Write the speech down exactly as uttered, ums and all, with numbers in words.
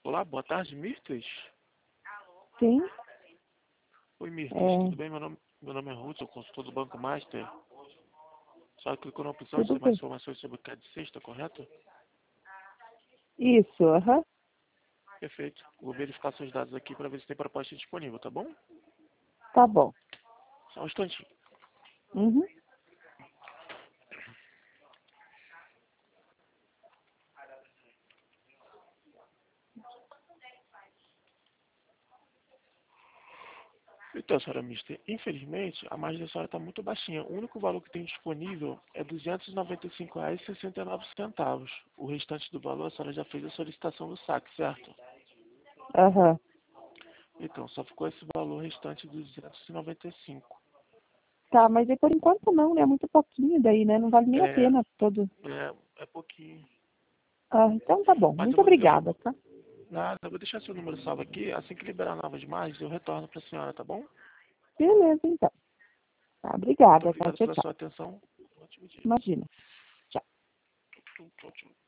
Olá, boa tarde, Mirtes. Sim, Oi, Mirtes, é, tudo bem? Meu nome, meu nome é Ruth, sou consultor do Banco Master. Só clicou na opção de tudo ter mais bem. informações sobre o que é de sexta, correto? Isso, aham, Perfeito. Vou verificar seus dados aqui para ver se tem proposta disponível, tá bom? tá bom. Só um instantinho. Uhum. Então, senhora Mister, infelizmente, a margem da senhora está muito baixinha. O único valor que tem disponível é duzentos e noventa e cinco reais e sessenta e nove centavos. O restante do valor, a senhora já fez a solicitação do saque, certo? Aham. Então, só ficou esse valor restante de duzentos e noventa e cinco. Tá, mas aí por enquanto não, né? É muito pouquinho daí, né? Não vale nem a É, pena todo. é, é pouquinho. Ah, então tá bom. Mas eu Muito vou, eu vou, obrigada, tá? nada, eu vou deixar seu número salvo aqui. Assim que liberar novas margens, eu retorno para a senhora, tá bom? Beleza, então. Tá, Muito obrigada, tá? obrigado Tchau, pela tchau. sua atenção. Um ótimo dia. Imagina. Tchau. Tchau, tchau, tchau.